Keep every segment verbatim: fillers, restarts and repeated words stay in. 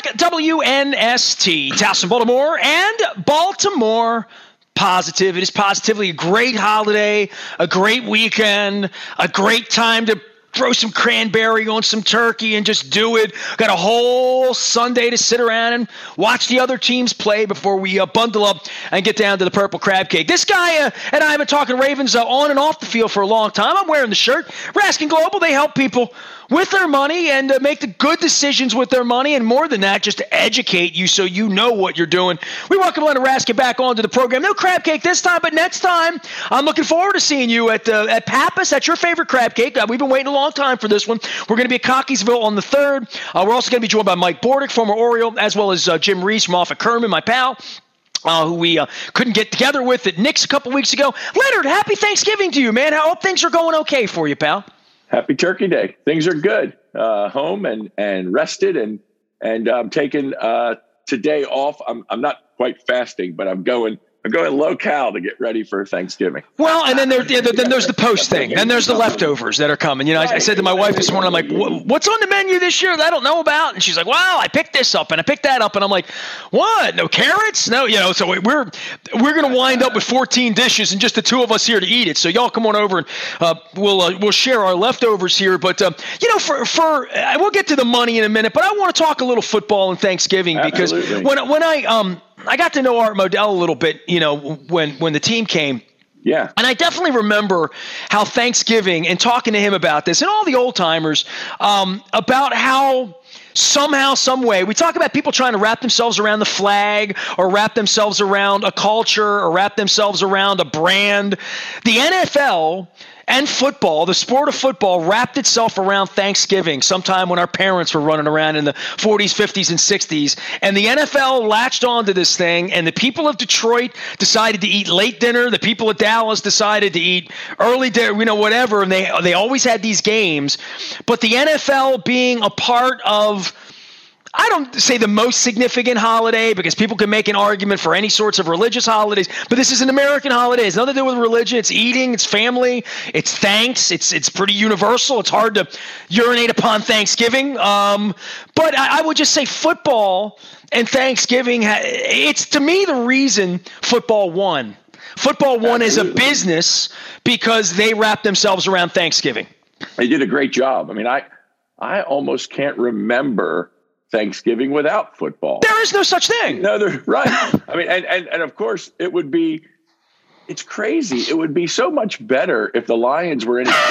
o'clock, W N S T, Towson, Baltimore, and Baltimore Positive. It is positively a great holiday, a great weekend, a great time to throw some cranberry on some turkey and just do it. Got a whole Sunday to sit around and watch the other teams play before we uh, bundle up and get down to the purple crab cake. This guy uh, and I have been talking Ravens uh, on and off the field for a long time. I'm wearing the shirt. Raskin Global, they help people with their money and uh, make the good decisions with their money, and more than that, just to educate you so you know what you're doing. We welcome Leonard Raskin back onto the program. No crab cake this time, but next time, I'm looking forward to seeing you at uh, at Pappas. That's your favorite crab cake. Uh, we've been waiting a long time for this one. We're going to be at Cockeysville on the third. Uh, we're also going to be joined by Mike Bordick, former Oriole, as well as uh, Jim Reese from off at Kerman, my pal. Uh, who we uh, couldn't get together with at Knicks a couple weeks ago. Leonard, happy Thanksgiving to you, man. I hope things are going okay for you, pal. Happy Turkey Day. Things are good. Uh, home and, and rested, and and I'm taking uh, today off. I'm I'm not quite fasting, but I'm going I'm going low cal to get ready for Thanksgiving. Well, and then there then there's the post thing. Then there's the leftovers that are coming. You know, I, I said to my wife this morning, I'm like, "What's on the menu this year that I don't know about?" And she's like, "Wow, I picked this up and I picked that up." And I'm like, "What? No carrots? No, you know." So we're we're going to wind up with fourteen dishes and just the two of us here to eat it. So y'all come on over and uh, we'll uh, we'll share our leftovers here. But uh, you know, for for uh, we'll get to the money in a minute. But I want to talk a little football and Thanksgiving. Absolutely. Because when when I um. I got to know Art Modell a little bit, you know, when, when the team came. Yeah. And I definitely remember how Thanksgiving, and talking to him about this, and all the old timers, um, about how somehow, some way, we talk about people trying to wrap themselves around the flag, or wrap themselves around a culture, or wrap themselves around a brand. The N F L and football, the sport of football, wrapped itself around Thanksgiving sometime when our parents were running around in the forties, fifties, and sixties. And the N F L latched onto this thing, and the people of Detroit decided to eat late dinner. The people of Dallas decided to eat early dinner, you know, whatever. And they, they always had these games. But the N F L being a part of, I don't say the most significant holiday, because people can make an argument for any sorts of religious holidays, but this is an American holiday. It's nothing to do with religion. It's eating, it's family, it's thanks. It's it's pretty universal. It's hard to urinate upon Thanksgiving. Um, but I, I would just say football and Thanksgiving, it's to me the reason football won. Football won as a business because they wrapped themselves around Thanksgiving. They did a great job. I mean, I I almost can't remember Thanksgiving without football. There is no such thing. No, they're right. I mean, and, and, and of course it would be, it's crazy. It would be so much better if the Lions were in it.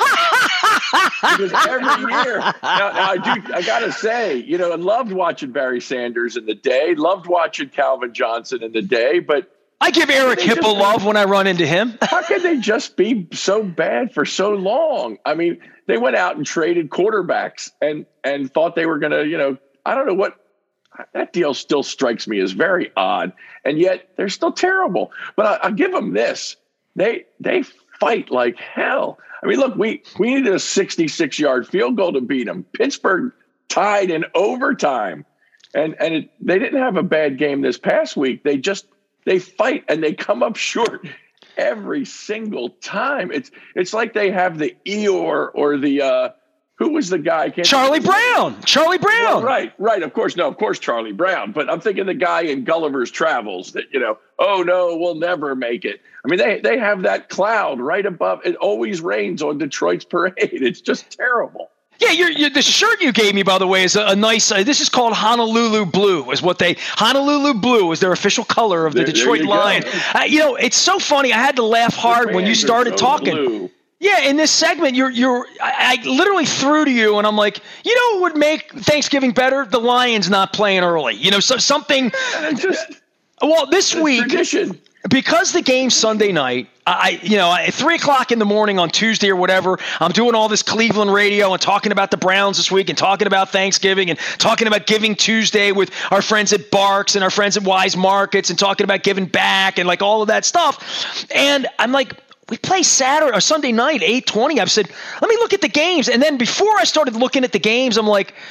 Because every year, now, now I do, I gotta say, you know, I loved watching Barry Sanders in the day, loved watching Calvin Johnson in the day, but I give Eric Hipple love when I run into him. How can they just be so bad for so long? I mean, they went out and traded quarterbacks and, and thought they were going to, you know, I don't know what that deal still strikes me as very odd, and yet they're still terrible. But I, I'll give them this: they they fight like hell. I mean, look, we we needed a sixty-six yard field goal to beat them. Pittsburgh tied in overtime, and and it, they didn't have a bad game this past week. They just they fight and they come up short every single time. It's it's like they have the Eeyore or the. Uh, Who was the guy? Can't Charlie Brown. Charlie Brown. Well, right, right. Of course, no, of course, Charlie Brown. But I'm thinking the guy in Gulliver's Travels that, you know, oh, no, we'll never make it. I mean, they, they have that cloud right above. It always rains on Detroit's parade. It's just terrible. Yeah, you're, you're, the shirt you gave me, by the way, is a, a nice. Uh, this is called Honolulu Blue. Is what they Honolulu Blue is their official color of the there, Detroit there Lions. Uh, you know, it's so funny. I had to laugh hard when you started so talking. Blue. Yeah, in this segment, you're you're. I, I literally threw to you, and I'm like, you know, what would make Thanksgiving better? The Lions not playing early. You know, so something. Yeah, just well, this week tradition. Because the game's Sunday night. I, you know, at three o'clock in the morning on Tuesday or whatever, I'm doing all this Cleveland radio and talking about the Browns this week and talking about Thanksgiving and talking about Giving Tuesday with our friends at Barks and our friends at Wise Markets and talking about giving back and like all of that stuff. And I'm like, we play Saturday or Sunday night, eight twenty. I've said, let me look at the games. And then before I started looking at the games, I'm like,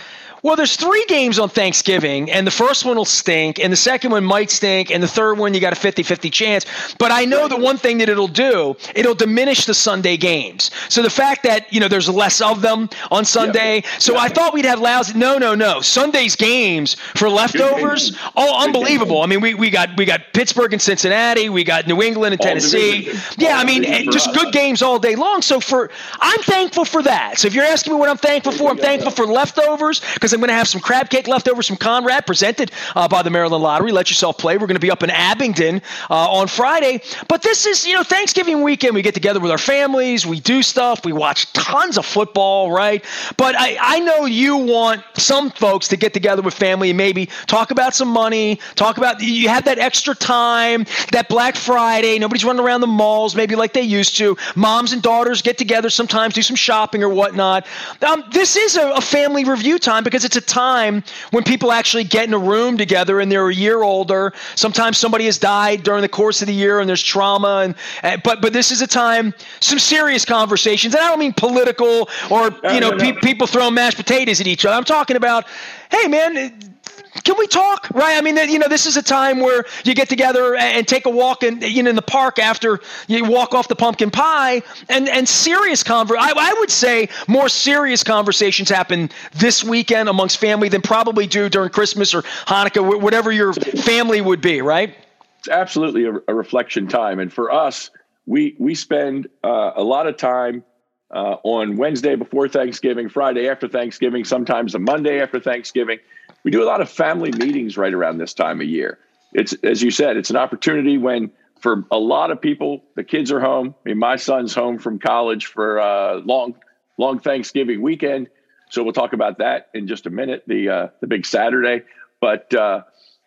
Well, there's three games on Thanksgiving, and the first one will stink, and the second one might stink, and the third one you got a fifty-fifty chance. But I know that one thing that it'll do, it'll diminish the Sunday games. So the fact that, you know, there's less of them on Sunday. Yeah. So yeah. I thought we'd have lousy. No, no, no. Sunday's games for leftovers, all unbelievable. I mean, we, we got we got Pittsburgh and Cincinnati, we got New England and Tennessee. Yeah, I mean, just good games all day long. So for I'm thankful for that. So if you're asking me what I'm thankful for, I'm thankful for leftovers because I'm going to have some crab cake leftovers from Conrad presented uh, by the Maryland Lottery. Let yourself play. We're going to be up in Abingdon uh, on Friday. But this is, you know, Thanksgiving weekend. We get together with our families. We do stuff. We watch tons of football, right? But I, I know you want some folks to get together with family and maybe talk about some money, talk about you have that extra time, that Black Friday. Nobody's running around the malls maybe like they used to. Moms and daughters get together sometimes, do some shopping or whatnot. Um, this is a, a family review time because it's a time when people actually get in a room together and they're a year older. Sometimes somebody has died during the course of the year and there's trauma. And, and but but this is a time, some serious conversations. And I don't mean political or, you know, no, no, no. Pe- people throwing mashed potatoes at each other. I'm talking about, hey, man, can we talk? Right? I mean, you know, this is a time where you get together and take a walk in, you know, in the park after you walk off the pumpkin pie and, and serious conver- I, I would say more serious conversations happen this weekend amongst family than probably do during Christmas or Hanukkah, whatever your family would be, right? It's absolutely a, a reflection time. And for us, we, we spend uh, a lot of time uh, on Wednesday before Thanksgiving, Friday after Thanksgiving, sometimes a Monday after Thanksgiving. We do a lot of family meetings right around this time of year. It's, as you said, it's an opportunity when for a lot of people, the kids are home. I mean, my son's home from college for a long, long Thanksgiving weekend. So we'll talk about that in just a minute, the uh, the big Saturday. But uh,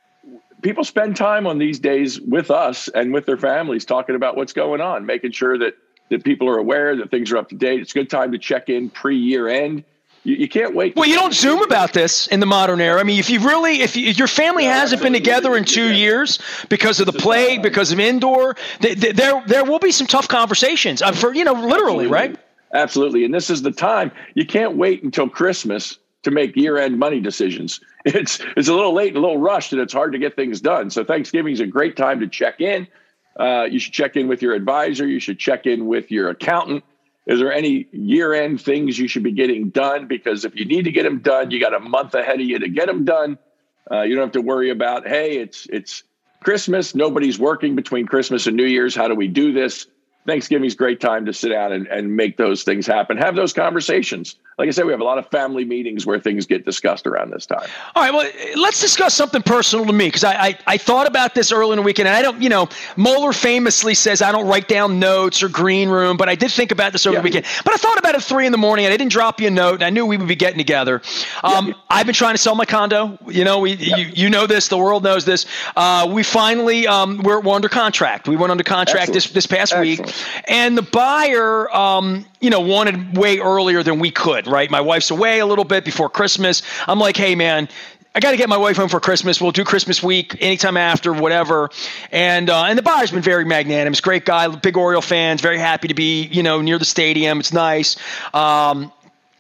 people spend time on these days with us and with their families talking about what's going on, making sure that, that people are aware that things are up to date. It's a good time to check in pre-year end. You, you can't wait. Well, you don't Zoom about this in the modern era. I mean, if you really, if, you, if your family yeah, hasn't been together in two years because of the plague, because of indoor, th- th- there there will be some tough conversations. Uh, for you know, literally, Absolutely. right? Absolutely. And this is the time. You can't wait until Christmas to make year-end money decisions. It's it's a little late and a little rushed, and it's hard to get things done. So Thanksgiving is a great time to check in. Uh, you should check in with your advisor. You should check in with your accountant. Is there any year-end things you should be getting done? Because if you need to get them done, you got a month ahead of you to get them done. Uh, you don't have to worry about, hey, it's it's Christmas. Nobody's working between Christmas and New Year's. How do we do this? Thanksgiving's a great time to sit down and, and make those things happen. Have those conversations. Like I said, we have a lot of family meetings where things get discussed around this time. All right, well, let's discuss something personal to me because I, I I thought about this early in the weekend. And I don't, you know, Moeller famously says I don't write down notes or green room, but I did think about this over yeah. the weekend. But I thought about it at three in the morning, and I didn't drop you a note, and I knew we would be getting together. Um, yeah. I've been trying to sell my condo. You know, we yeah. you, you know this. The world knows this. Uh, we finally um, we're, we're under contract. We went under contract Excellent. this this past Excellent. week, and the buyer, um, you know, wanted way earlier than we could. Right, my wife's away a little bit before Christmas. I'm like, hey, man, I got to get my wife home for Christmas. We'll do Christmas week, anytime after, whatever. And uh, and the buyer's been very magnanimous. Great guy, big Oriole fans, very happy to be, you know, near the stadium. It's nice. Um,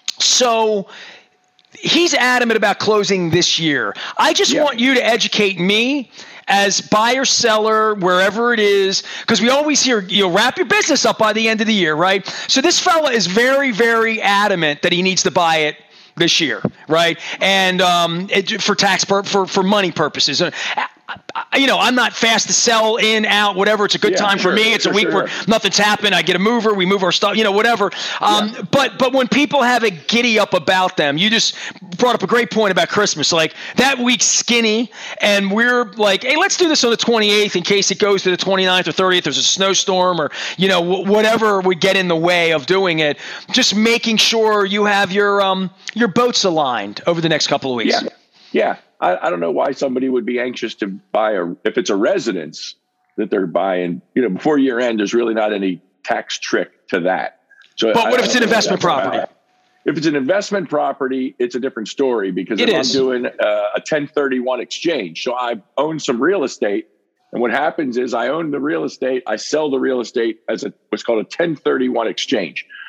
so he's adamant about closing this year. I just yeah. want you to educate me as buyer, seller, wherever it is, because we always hear, you know, wrap your business up by the end of the year, right? So this fella is very, very adamant that he needs to buy it this year, right? And um, it, for tax pur- for for money purposes. Uh, you know, I'm not fast to sell in, out, whatever. It's a good yeah, time for sure, me. It's a week sure. where nothing's happened. I get a mover. We move our stuff, you know, whatever. Um, yeah. But but when people have a giddy up about them, you just brought up a great point about Christmas. Like that week's skinny, and we're like, hey, let's do this on the twenty-eighth in case it goes to the twenty-ninth or thirtieth. There's a snowstorm or, you know, w- whatever would get in the way of doing it. Just making sure you have your um your boats aligned over the next couple of weeks. Yeah. Yeah. I, I don't know why somebody would be anxious to buy a, if it's a residence that they're buying, you know, before year end, there's really not any tax trick to that. So, but what I, if it's an investment property? If it's an investment property, it's a different story because it if is. I'm doing uh, a ten thirty-one exchange, so I own some real estate. And what happens is I own the real estate. I sell the real estate as a, what's called a ten thirty-one exchange.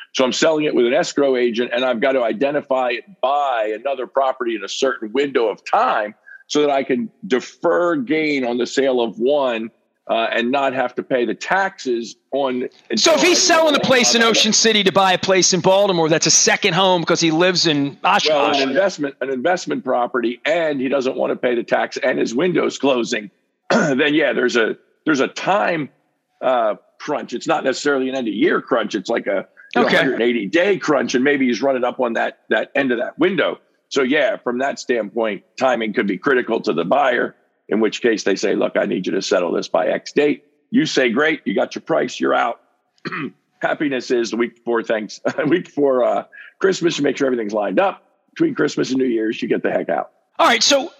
So I'm selling it with an escrow agent, and I've got to identify and buy another property in a certain window of time so that I can defer gain on the sale of one uh, and not have to pay the taxes on. So if he's selling a place in Ocean City to buy a place in Baltimore, that's a second home because he lives in Oshkosh. Well, an investment, an investment property, and he doesn't want to pay the tax, and his window's closing. Then yeah, there's a there's a time uh, crunch. It's not necessarily an end of year crunch. It's like a you know, okay. one hundred eighty day crunch, and maybe he's running up on that that end of that window. So yeah, from that standpoint, timing could be critical to the buyer, in which case they say, look, I need you to settle this by X date. You say, great, you got your price, you're out. Happiness is the week before thanks, week before uh, Christmas, you make sure everything's lined up. Between Christmas and New Year's, you get the heck out. All right, so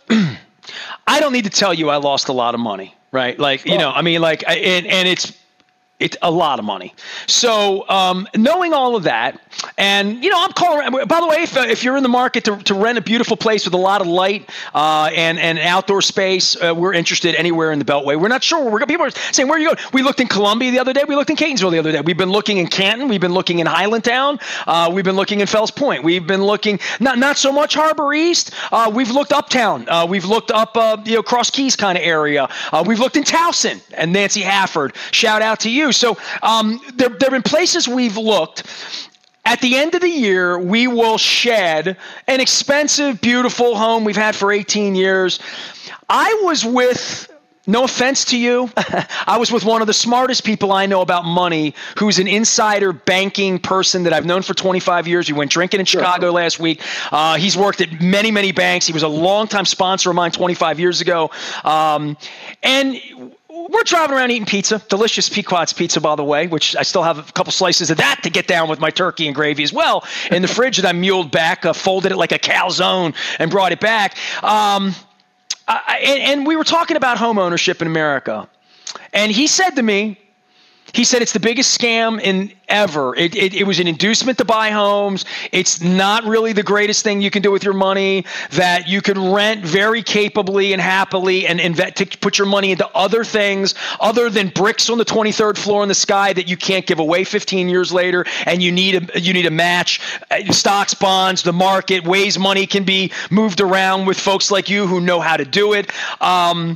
I don't need to tell you I lost a lot of money, right? Like, you oh. know, I mean, like, and, and it's, It's a lot of money. So um, knowing all of that, and, you know, I'm calling, by the way, if, if you're in the market to, to rent a beautiful place with a lot of light uh, and, and outdoor space, uh, we're interested anywhere in the Beltway. We're not sure. We're People are saying, where are you going? We looked in Columbia the other day. We looked in Catonsville the other day. We've been looking in Canton. We've been looking in Highlandtown. Uh, we've been looking in Fells Point. We've been looking, not not so much Harbor East. Uh, we've looked uptown. Uh, we've looked up, uh, you know, Cross Keys kind of area. Uh, we've looked in Towson and Nancy Hafford. Shout out to you. So um, there, there have been places we've looked. At the end of the year, we will shed an expensive, beautiful home we've had for eighteen years. I was with, no offense to you, I was with one of the smartest people I know about money, who's an insider banking person that I've known for twenty-five years. We went drinking in Chicago sure. last week. Uh, he's worked at many, many banks. He was a longtime sponsor of mine twenty-five years ago. Um, and we're driving around eating pizza, delicious Pequot's pizza, by the way, which I still have a couple slices of that to get down with my turkey and gravy as well in the fridge that I muled back, uh, folded it like a calzone and brought it back. Um, I, and, and we were talking about home ownership in America. And he said to me, he said it's the biggest scam in ever. It, it, it was an inducement to buy homes. It's not really the greatest thing you can do with your money, that you can rent very capably and happily and invest to put your money into other things other than bricks on the twenty-third floor in the sky that you can't give away fifteen years later. And you need a, you need a match. Stocks, bonds, the market, ways money can be moved around with folks like you who know how to do it. Um,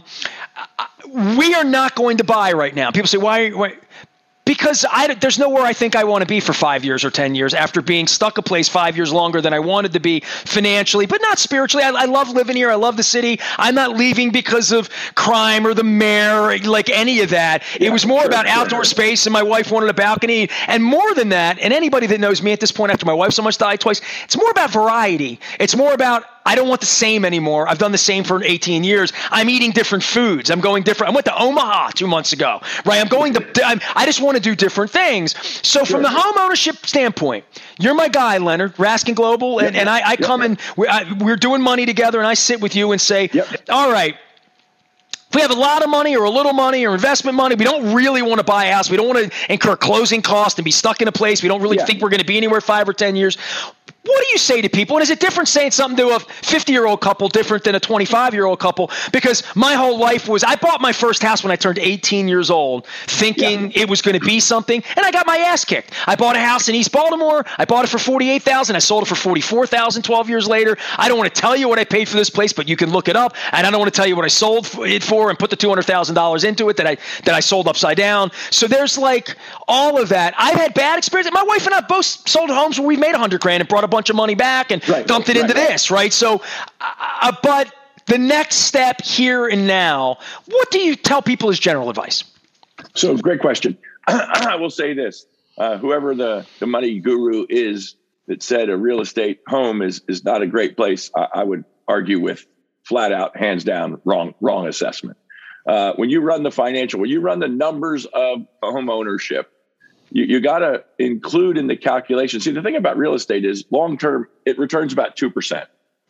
we are not going to buy right now. People say, why, why? Because I, there's nowhere I think I want to be for five years or ten years after being stuck a place five years longer than I wanted to be financially, but not spiritually. I, I love living here. I love the city. I'm not leaving because of crime or the mayor, like any of that. Yeah, it was more sure, about sure. outdoor space, and my wife wanted a balcony. And more than that, and anybody that knows me at this point after my wife so much died twice, it's more about variety. It's more about I don't want the same anymore. I've done the same for eighteen years. I'm eating different foods. I'm going different. I went to Omaha two months ago, right? I'm going to, I'm, I just want to do different things. So from the home ownership standpoint, you're my guy, Leonard, Raskin Global. And, yep, and I, I yep, come yep. and we're, I, we're doing money together, and I sit with you and say, yep. all right, if we have a lot of money or a little money or investment money, we don't really want to buy a house. We don't want to incur closing costs and be stuck in a place. We don't really yeah. think we're going to be anywhere five or ten years. What do you say to people? And is it different saying something to a fifty-year-old couple different than a twenty-five-year-old couple? Because my whole life was, I bought my first house when I turned eighteen years old, thinking yeah. it was going to be something, and I got my ass kicked. I bought a house in East Baltimore. I bought it for forty-eight thousand dollars. I sold it for forty-four thousand dollars twelve years later. I don't want to tell you what I paid for this place, but you can look it up. And I don't want to tell you what I sold it for and put the two hundred thousand dollars into it that I that I sold upside down. So there's like all of that. I've had bad experiences. My wife and I both sold homes where we made one hundred grand and brought a bunch of money back and right, dumped right, it into right, this, right? So, uh, but the next step here and now, what do you tell people as general advice? So great question. I will say this, uh, whoever the, the money guru is that said a real estate home is, is not a great place, I, I would argue with flat out, hands down, wrong, wrong assessment. Uh, when you run the financial, when you run the numbers of home ownership, You, you got to include in the calculation. See, the thing about real estate is long-term, it returns about two percent.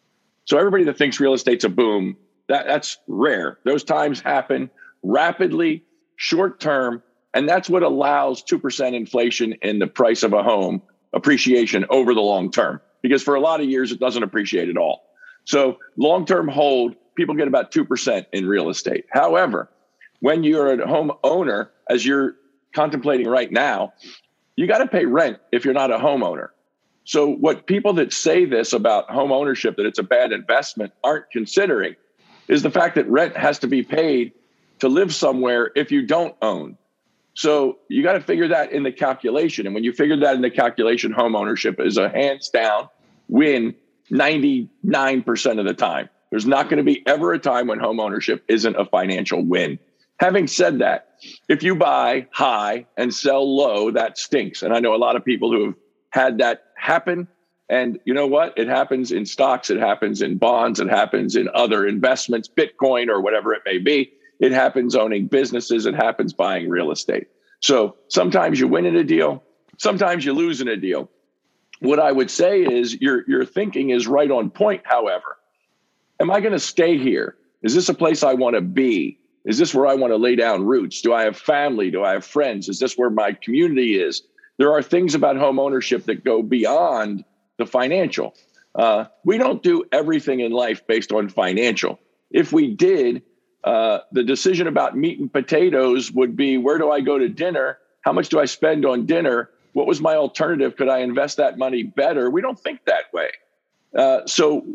So everybody that thinks real estate's a boom, that, that's rare. Those times happen rapidly, short-term, and that's what allows two percent inflation in the price of a home appreciation over the long term. Because for a lot of years, it doesn't appreciate at all. So long-term hold, people get about two percent in real estate. However, when you're a home owner, as you're contemplating right now, you got to pay rent if you're not a homeowner. So what people that say this about home ownership, that it's a bad investment, aren't considering is the fact that rent has to be paid to live somewhere if you don't own. So you got to figure that in the calculation. And when you figure that in the calculation, home ownership is a hands down win ninety-nine percent of the time. There's not going to be ever a time when home ownership isn't a financial win. Having said that, if you buy high and sell low, that stinks. And I know a lot of people who have had that happen. And you know what? It happens in stocks. It happens in bonds. It happens in other investments, Bitcoin or whatever it may be. It happens owning businesses. It happens buying real estate. So sometimes you win in a deal. Sometimes you lose in a deal. What I would say is your, your thinking is right on point. However, am I going to stay here? Is this a place I want to be? Is this where I want to lay down roots? Do I have family? Do I have friends? Is this where my community is? There are things about home ownership that go beyond the financial. Uh, we don't do everything in life based on financial. If we did, uh, the decision about meat and potatoes would be, where do I go to dinner? How much do I spend on dinner? What was my alternative? Could I invest that money better? We don't think that way. Uh, so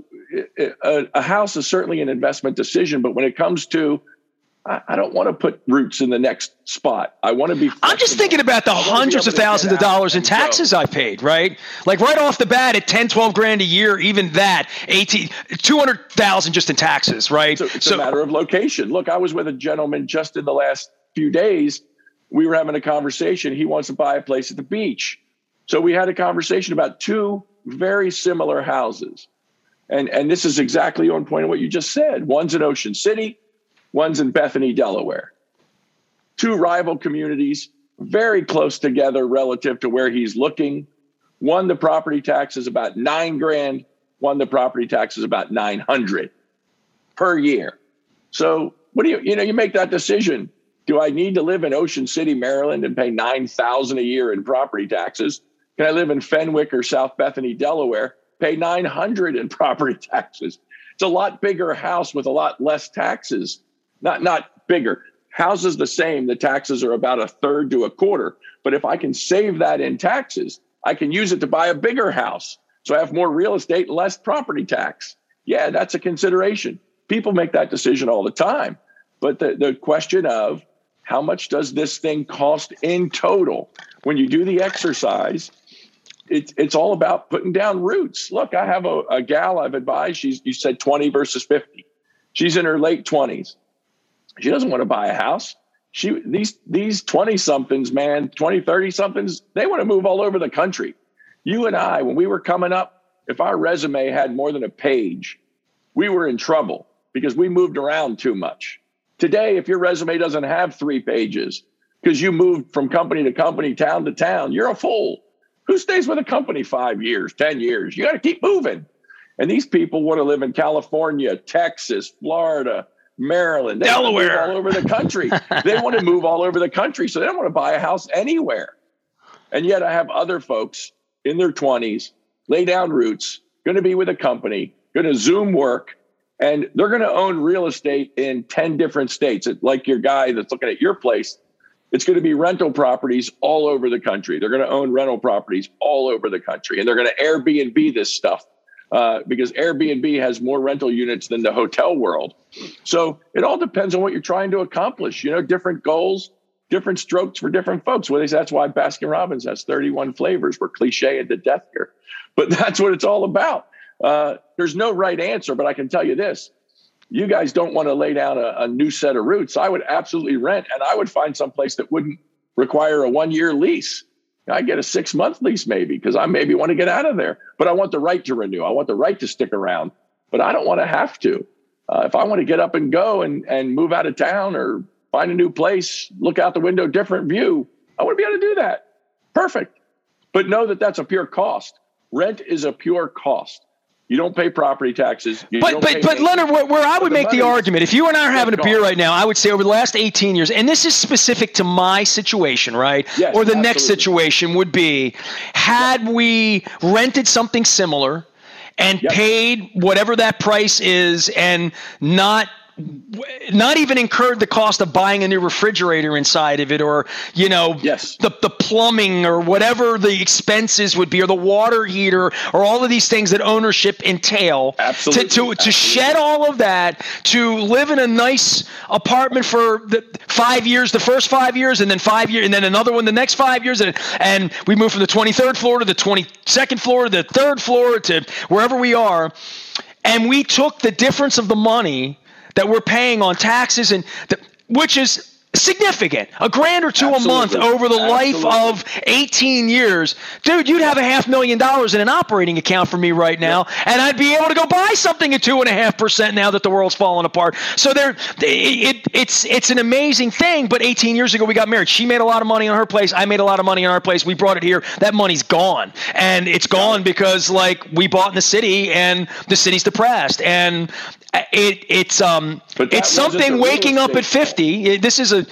a, a house is certainly an investment decision, but when it comes to, I, I don't want to put roots in the next spot. I want to be flexible. I'm just thinking about the hundreds of thousands of dollars in taxes I paid, right? Like right off the bat at ten, twelve grand a year, even that, eighteen, two hundred thousand just in taxes, right? So it's so, a matter of location. Look, I was with a gentleman just in the last few days. We were having a conversation. He wants to buy a place at the beach. So we had a conversation about two very similar houses. And, and this is exactly on point of what you just said. One's in Ocean City. One's in Bethany, Delaware. Two rival communities, very close together relative to where he's looking. One, the property tax is about nine grand. One, the property tax is about nine hundred per year. So what do you, you know, you make that decision. Do I need to live in Ocean City, Maryland and pay nine thousand dollars a year in property taxes? Can I live in Fenwick or South Bethany, Delaware, pay nine hundred dollars in property taxes? It's a lot bigger house with a lot less taxes. Not not bigger. Houses the same. The taxes are about a third to a quarter. But if I can save that in taxes, I can use it to buy a bigger house. So I have more real estate and less property tax. Yeah, that's a consideration. People make that decision all the time. But the, the question of how much does this thing cost in total? When you do the exercise, it's it's all about putting down roots. Look, I have a, a gal I've advised. She's, you said twenty versus fifty. She's in her late twenties. She doesn't want to buy a house. She these these twenty somethings, man, twenty, thirty somethings, they want to move all over the country. You and I, when we were coming up, if our resume had more than a page, we were in trouble because we moved around too much. Today, if your resume doesn't have three pages because you moved from company to company, town to town, you're a fool. Who stays with a company five years, ten years? You got to keep moving. And these people want to live in California, Texas, Florida, Maryland, they Delaware, all over the country. They want to move all over the country, so they don't want to buy a house anywhere. And yet I have other folks in their twenties, lay down roots, going to be with a company, going to Zoom work, and they're going to own real estate in ten different states. Like your guy that's looking at your place, it's going to be rental properties all over the country. They're going to own rental properties all over the country, and they're going to Airbnb this stuff. Uh, because Airbnb has more rental units than the hotel world. So it all depends on what you're trying to accomplish. You know, different goals, different strokes for different folks. Well, that's why Baskin Robbins has thirty-one flavors. We're cliche into death here. But that's what it's all about. Uh, there's no right answer, but I can tell you this. You guys don't want to lay down a, a new set of roots. I would absolutely rent, and I would find someplace that wouldn't require a one-year lease. I get a six month lease maybe because I maybe want to get out of there, but I want the right to renew. I want the right to stick around, but I don't want to have to. Uh, if I want to get up and go and, and move out of town or find a new place, look out the window, different view, I want to be able to do that. Perfect. But know that that's a pure cost. Rent is a pure cost. You don't pay property taxes. You but but but Leonard, where, where I would make the argument, if you and I are having a beer right now, I would say over the last eighteen years, and this is specific to my situation, right? Yes, or the absolutely. Next situation would be, had yep. we rented something similar and yep. paid whatever that price is and not not even incurred the cost of buying a new refrigerator inside of it, or, you know, yes. the, the plumbing or whatever the expenses would be, or the water heater, or all of these things that ownership entail. Absolutely. To, to, to Absolutely. shed all of that, to live in a nice apartment for the five years, the first five years, and then five years, and then another one the next five years. And, and we moved from the twenty-third floor to the twenty-second floor to the third floor to wherever we are. And we took the difference of the money that we're paying on taxes, and the, which is significant, a grand or two Absolutely. a month over the Absolutely. life of eighteen years. Dude, you'd have a half million dollars in an operating account for me right now, yep. and I'd be able to go buy something at two and a half percent now that the world's falling apart. So there, it, it, it's it's an amazing thing. But eighteen years ago, we got married. She made a lot of money on her place. I made a lot of money on our place. We brought it here. That money's gone, and it's gone because like we bought in the city, and the city's depressed, and it it's um it's something waking up at fifty. It, this is a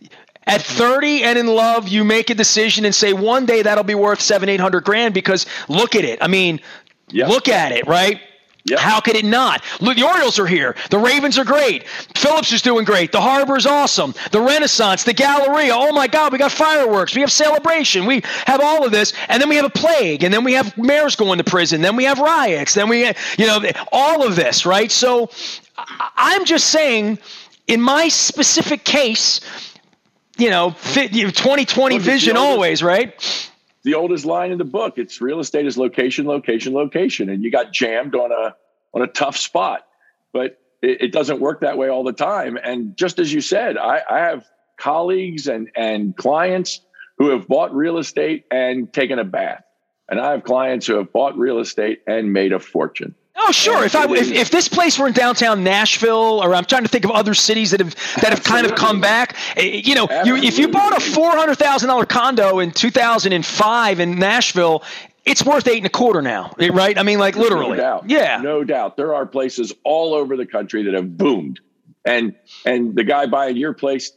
At thirty and in love, you make a decision and say one day that'll be worth seven, eight hundred grand, because look at it. I mean, yep. look at it, right? Yep. How could it not? Look, the Orioles are here. The Ravens are great. Phillips is doing great. The Harbor is awesome. The Renaissance, the Galleria. Oh my God, we got fireworks. We have Celebration. We have all of this, and then we have a plague, and then we have mayors going to prison. Then we have riots. Then we, you know, all of this, right? So I'm just saying, in my specific case, you know, twenty twenty vision always, right? The oldest line in the book. It's real estate is location, location, location. And you got jammed on a on a tough spot. But it, it doesn't work that way all the time. And just as you said, I, I have colleagues and, and clients who have bought real estate and taken a bath. And I have clients who have bought real estate and made a fortune. Oh, sure. If I if, if this place were in downtown Nashville, or I'm trying to think of other cities that have that have kind of come back, you know, you, if you bought a four hundred thousand dollar condo in two thousand five in Nashville, it's worth eight and a quarter now, right? I mean, like literally. No doubt. Yeah, no doubt. There are places all over the country that have boomed, and and the guy buying your place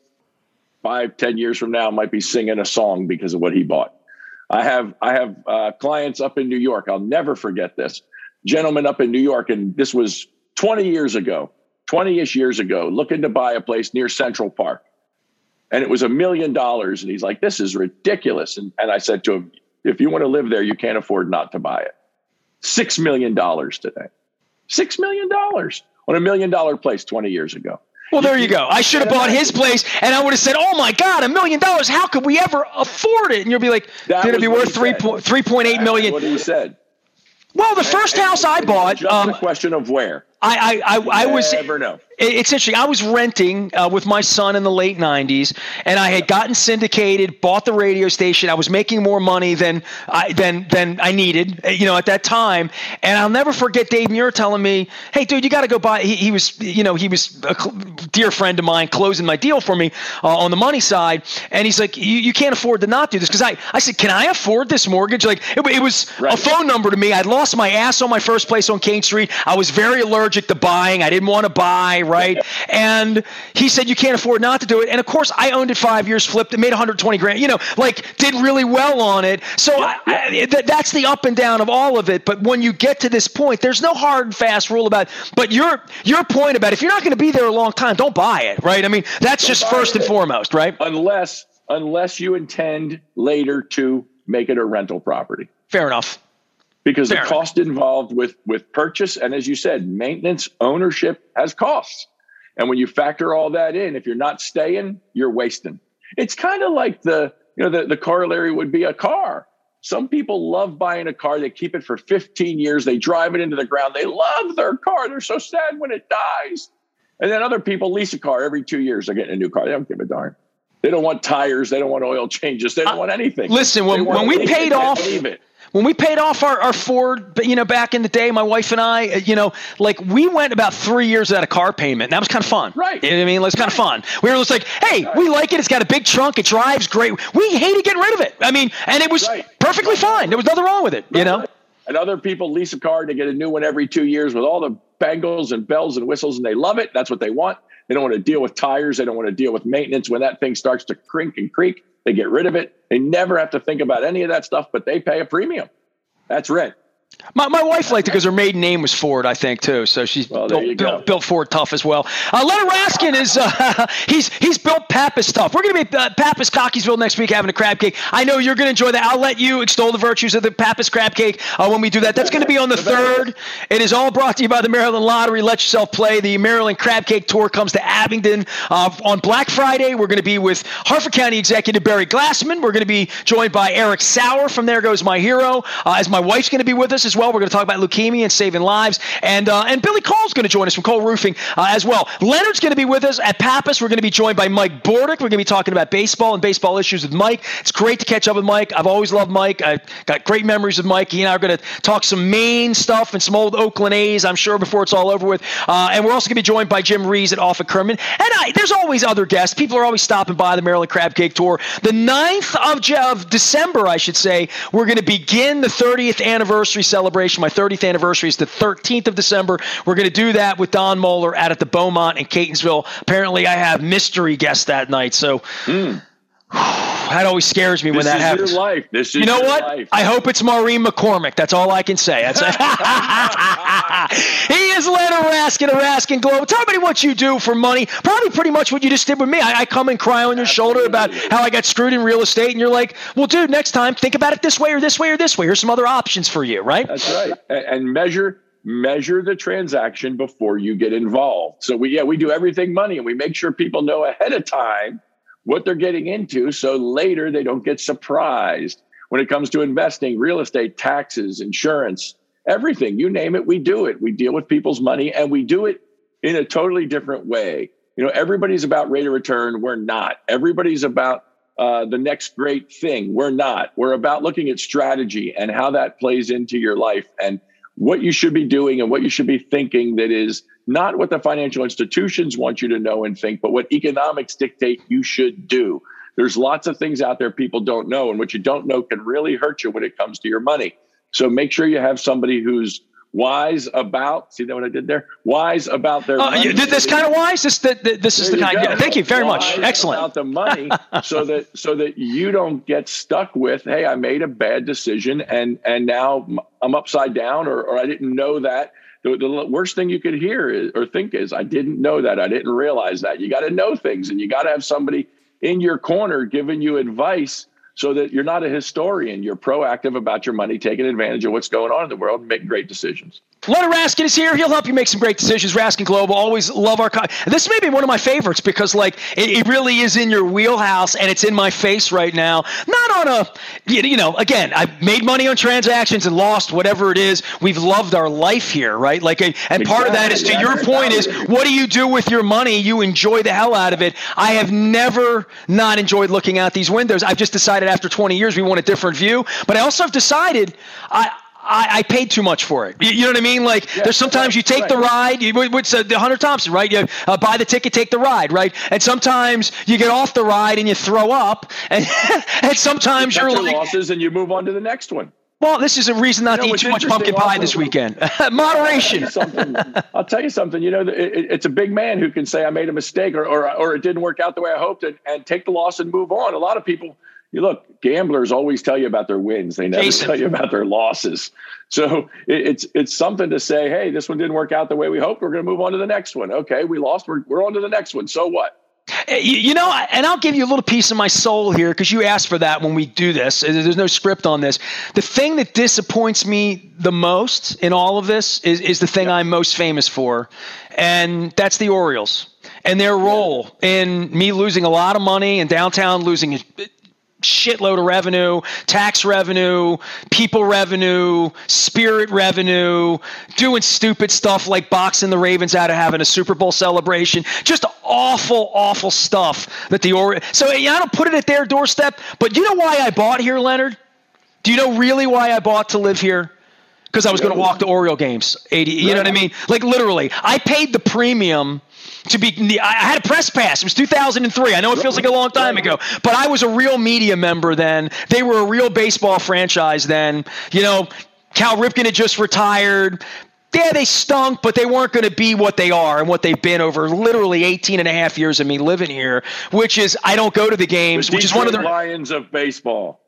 five, ten years from now might be singing a song because of what he bought. I have I have uh, clients up in New York. I'll never forget this. Gentleman up in New York, and this was twenty years ago, twenty-ish years ago, looking to buy a place near Central Park. And it was a million dollars. And he's like, this is ridiculous. And, and I said to him, if you want to live there, you can't afford not to buy it. Six million dollars today. Six million dollars on a million dollar place twenty years ago. Well, there you go. I should have bought his place, and I would have said, oh, my God, a million dollars. How could we ever afford it? And you'll be like, did it be worth three point eight million dollars? That's what he said. Well, the first and, house and, I bought. Just um, a question of where. I I I, I was never know. It's interesting. I was renting uh, with my son in the late nineties, and I had gotten syndicated, bought the radio station. I was making more money than I than than I needed, you know, at that time. And I'll never forget Dave Muir telling me, "Hey, dude, you got to go buy." He, he was, you know, he was a cl- dear friend of mine, closing my deal for me uh, on the money side. And he's like, "You, you can't afford to not do this," because I I said, "Can I afford this mortgage?" Like it, it was right. a phone number to me. I'd lost my ass on my first place on Kane Street. I was very allergic to buying. I didn't want to buy, right? And he said, you can't afford not to do it. And of course, I owned it five years, flipped it, made one hundred twenty grand, you know, like did really well on it. So yeah, yeah. I, th- that's the up and down of all of it. But when you get to this point, there's no hard and fast rule about it. But your your point about if you're not going to be there a long time, don't buy it, right? I mean, that's don't just first it. and foremost, right? Unless unless you intend later to make it a rental property. Fair enough. Because Fair the cost enough. involved with, with purchase, and as you said, maintenance, ownership has costs. And when you factor all that in, if you're not staying, you're wasting. It's kind of like the, you know, the, the corollary would be a car. Some people love buying a car. They keep it for fifteen years. They drive it into the ground. They love their car. They're so sad when it dies. And then other people lease a car every two years. They're getting a new car. They don't give a darn. They don't want tires. They don't want oil changes. They don't uh, want anything. Listen, when, when we paid off... It. When we paid off our, our Ford, you know, back in the day, my wife and I, you know, like we went about three years without a car payment. And that was kind of fun. Right. You know what I mean? It was kind of fun. We were just like, hey, right. we like it. It's got a big trunk. It drives great. We hated getting rid of it. I mean, and it was right. perfectly fine. There was nothing wrong with it, right. you know? And other people lease a car to get a new one every two years with all the bangles and bells and whistles, and they love it. That's what they want. They don't want to deal with tires. They don't want to deal with maintenance. When that thing starts to crink and creak, they get rid of it. They never have to think about any of that stuff, but they pay a premium. That's rent. My, my wife liked it because her maiden name was Ford, I think, too. So she's well, built, built, built Ford tough as well. Uh, Leonard Raskin is uh, he's he's built Pappas tough. We're going to be at uh, Pappas Cockeysville next week having a crab cake. I know you're going to enjoy that. I'll let you extol the virtues of the Pappas crab cake uh, when we do that. That's going to be on the third. It is all brought to you by the Maryland Lottery. Let yourself play. The Maryland Crab Cake Tour comes to Abingdon uh, on Black Friday. We're going to be with Harford County Executive Barry Glassman. We're going to be joined by Eric Sauer from There Goes My Hero. Uh, as my wife's going to be with us as well. We're going to talk about leukemia and saving lives. And uh, and Billy Cole's going to join us from Cole Roofing uh, as well. Leonard's going to be with us at Pappas. We're going to be joined by Mike Bordick. We're going to be talking about baseball and baseball issues with Mike. It's great to catch up with Mike. I've always loved Mike. I've got great memories of Mike. He and I are going to talk some Maine stuff and some old Oakland A's, I'm sure, before it's all over with. Uh, and we're also going to be joined by Jim Rees at Off at Kerman. And I, there's always other guests. People are always stopping by the Maryland Crab Cake Tour. The ninth of, of December, I should say, we're going to begin the thirtieth anniversary celebration. My thirtieth anniversary is the thirteenth of December. We're going to do that with Don Moeller out at the Beaumont in Catonsville. Apparently, I have mystery guests that night. So mm. that always scares me this when that happens. This is your life. This is you know your what? life. I hope it's Maureen McCormick. That's all I can say. That's he is Leonard Raskin of Raskin Global. Tell everybody what you do for money. Probably pretty much what you just did with me. I, I come and cry on your Absolutely. shoulder about how I got screwed in real estate, and you're like, well, dude, next time, think about it this way or this way or this way. Here's some other options for you, right? That's right. And measure measure the transaction before you get involved. So we yeah, we do everything money, and we make sure people know ahead of time what they're getting into, so later they don't get surprised. When it comes to investing, real estate, taxes, insurance, everything, you name it, we do it. We deal with people's money, and we do it in a totally different way. You know, everybody's about rate of return. We're not. Everybody's about uh, the next great thing. We're not. We're about looking at strategy and how that plays into your life and what you should be doing and what you should be thinking that is not what the financial institutions want you to know and think, but what economics dictate you should do. There's lots of things out there people don't know, and what you don't know can really hurt you when it comes to your money. So make sure you have somebody who's wise about, see that what I did there? Wise about their uh, money. You, this kind of wise? This, the, the, this is the kind. Yeah, thank you very wise much. Excellent. About the money so that so that you don't get stuck with, hey, I made a bad decision and and now I'm upside down, or or I didn't know that. The, the worst thing you could hear is, or think is, I didn't know that. I didn't realize that. You got to know things, and you got to have somebody in your corner giving you advice so that you're not a historian. You're proactive about your money, taking advantage of what's going on in the world and making great decisions. Leonard Raskin is here. He'll help you make some great decisions. Raskin Global, always love our co- – this may be one of my favorites because, like, it, it really is in your wheelhouse and it's in my face right now. Not on a – you know, again, I've made money on transactions and lost whatever it is. We've loved our life here, right? Like, and exactly. Part of that is, to yeah, your point, is what do you do with your money? You enjoy the hell out of it. I have never not enjoyed looking out these windows. I've just decided after twenty years we want a different view. But I also have decided I – I, I paid too much for it. You, you know what I mean? Like, yeah, there's sometimes right, you take right. the ride. You, what's uh, the Hunter Thompson, right? You uh, buy the ticket, take the ride, right? And sometimes you get off the ride and you throw up, and and sometimes you you're your like losses and you move on to the next one. Well, this is a reason not you know, to eat too much pumpkin pie this weekend. Moderation. I'll, I'll tell you something. You know, it, it's a big man who can say I made a mistake or or, or it didn't work out the way I hoped, and, and take the loss and move on. A lot of people. You look, gamblers always tell you about their wins. They never Jason. tell you about their losses. So it, it's it's something to say, hey, this one didn't work out the way we hoped. We're going to move on to the next one. Okay, we lost. We're, we're on to the next one. So what? You, you know, and I'll give you a little piece of my soul here because you asked for that when we do this. There's no script on this. The thing that disappoints me the most in all of this is, is the thing yeah. I'm most famous for, and that's the Orioles and their role yeah. in me losing a lot of money and downtown losing – shitload of revenue, tax revenue, people revenue, spirit revenue, doing stupid stuff like boxing the Ravens out of having a Super Bowl celebration. Just awful, awful stuff that the Or. So I don't put it at their doorstep, but you know why I bought here, Leonard? Do you know really why I bought to live here? Because I was going to walk to Oriole games. eighty, you know what I mean? Like literally, I paid the premium to be. I had a press pass. It was two thousand three. I know it feels like a long time ago, but I was a real media member then. They were a real baseball franchise then. You know, Cal Ripken had just retired. Yeah, they stunk, but they weren't going to be what they are and what they've been over literally eighteen and a half years of me living here, which is I don't go to the games, the which is one of the Lions of baseball.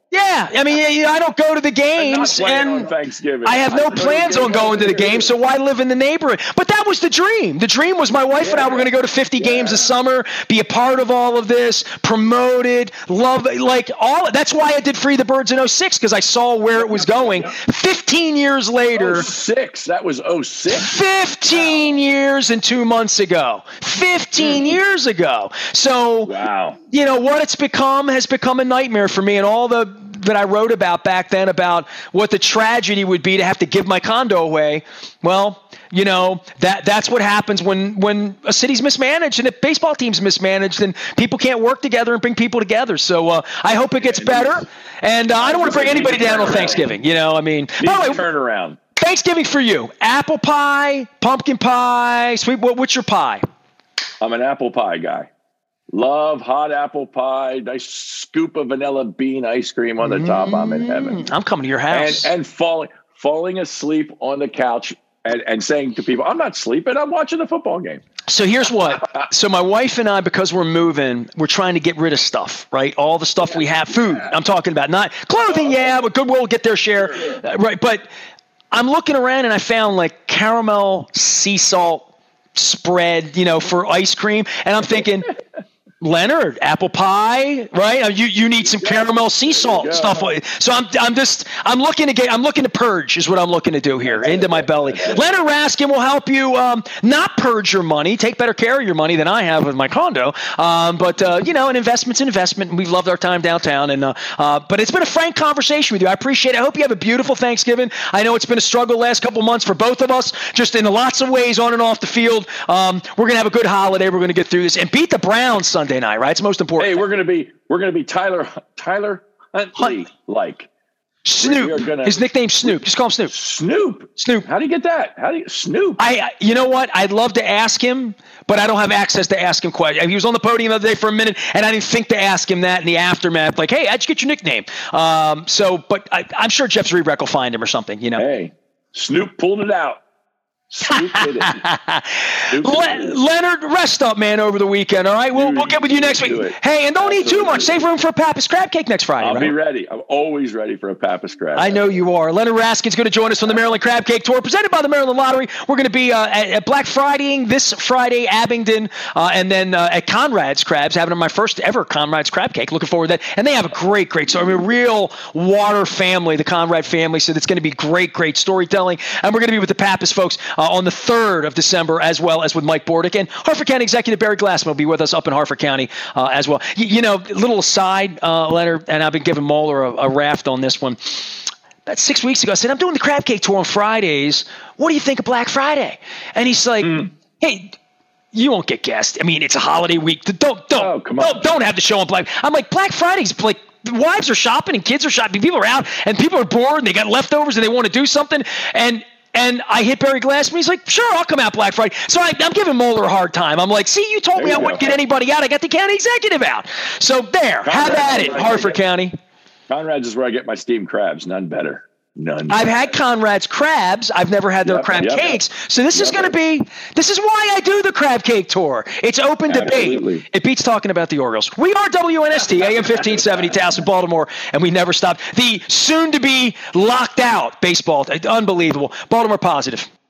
Yeah, I mean, you know, I don't go to the games, and on Thanksgiving. I have no plans on going to the game, so why live in the neighborhood? But that was the dream. The dream was my wife yeah. and I were going to go to fifty yeah. games a summer, be a part of all of this, promote it, love it, like all. That's why I did Free the Birds in oh six, because I saw where it was going. Fifteen years later, oh six That was oh six Fifteen wow. years and two months ago. Fifteen mm. years ago. So, wow. you know what it's become has become a nightmare for me, and all the that I wrote about back then about what the tragedy would be to have to give my condo away. Well, you know, that that's what happens when, when a city's mismanaged and a baseball team's mismanaged and people can't work together and bring people together. So uh, I hope it gets better. And uh, I don't want to bring anybody down on Thanksgiving. You know, I mean, by the way, turn around. Thanksgiving for you, apple pie, pumpkin pie, sweet. What, what's your pie? I'm an apple pie guy. Love hot apple pie, nice scoop of vanilla bean ice cream on the top. I'm in heaven. I'm coming to your house. And, and falling falling asleep on the couch and, and saying to people, I'm not sleeping, I'm watching the football game. So here's what. So my wife and I, because we're moving, we're trying to get rid of stuff, right? All the stuff we have, food I'm talking about, not clothing, yeah, but Goodwill will get their share, uh, right? But I'm looking around and I found like caramel sea salt spread, you know, for ice cream. And I'm thinking, Leonard, apple pie, right? You you need some caramel sea salt stuff. So I'm I'm just I'm looking to get I'm looking to purge is what I'm looking to do here into my belly. Leonard Raskin will help you um, not purge your money, take better care of your money than I have with my condo. Um, but uh, you know, an investment's an investment, and we've loved our time downtown. And uh, uh, but it's been a frank conversation with you. I appreciate it. I hope you have a beautiful Thanksgiving. I know it's been a struggle the last couple months for both of us, just in lots of ways on and off the field. Um, we're gonna have a good holiday. We're gonna get through this and beat the Browns Sunday night, right? It's most important. Hey, we're going to be we're going to be Tyler Tyler Huntley like Snoop. Gonna, His nickname's Snoop. Just call him Snoop. Snoop. Snoop. How do you get that? How do you Snoop? I you know what? I'd love to ask him, but I don't have access to ask him questions. He was on the podium the other day for a minute, and I didn't think to ask him that in the aftermath. Like, hey, how'd you get your nickname? Um, so, but I, I'm sure Jeff Zrebrek will find him or something. You know. Hey, Snoop pulled it out. Snoop did it. Snoop Le- did it. Leonard, rest up, man, over the weekend, all right? We'll, we'll get with you next week. Hey, and don't Absolutely. eat too much. Save room for a Pappas crab cake next Friday, I'll right? be ready. I'm always ready for a Pappas crab. I know you are. Leonard Raskin's going to join us on the Maryland Crab Cake Tour, presented by the Maryland Lottery. We're going to be uh, at, at Black Friday this Friday, Abingdon, uh, and then uh, at Conrad's Crabs, having my first ever Conrad's Crab Cake. Looking forward to that. And they have a great, great story. I mean, real water family, the Conrad family, so it's going to be great, great storytelling. And we're going to be with the Pappas folks uh, on the third of December, as well as with Mike Bordick. And Harford County Executive Barry Glassman will be with us up in Harford County uh, as well. You, you know, little aside, uh, Leonard, and I've been giving Moeller a, a raft on this one. About six weeks ago, I said, I'm doing the Crab Cake Tour on Fridays. What do you think of Black Friday? And he's like, mm. hey, you won't get guessed. I mean, it's a holiday week. Don't don't oh, come on. don't, don't have the show on Black. I'm like, Black Friday's like, wives are shopping and kids are shopping. People are out and people are bored and they got leftovers and they want to do something. And And I hit Barry Glassman. He's like, sure, I'll come out Black Friday. So I, I'm giving Moeller a hard time. I'm like, see, you told there me I wouldn't go. get anybody out. I got the county executive out. So there, Conrad's have at it, Harford County. Conrad's is where I get my steamed crabs. None better. None. I've had Conrad's crabs. I've never had their yep, crab yep, cakes. So this yep. is going to be, this is why I do the Crab Cake Tour. It's open Absolutely. debate. It beats talking about the Orioles. We are W N S T, A M fifteen seventy, Towson, Baltimore, and we never stop. The soon-to-be locked out baseball, unbelievable. Baltimore positive.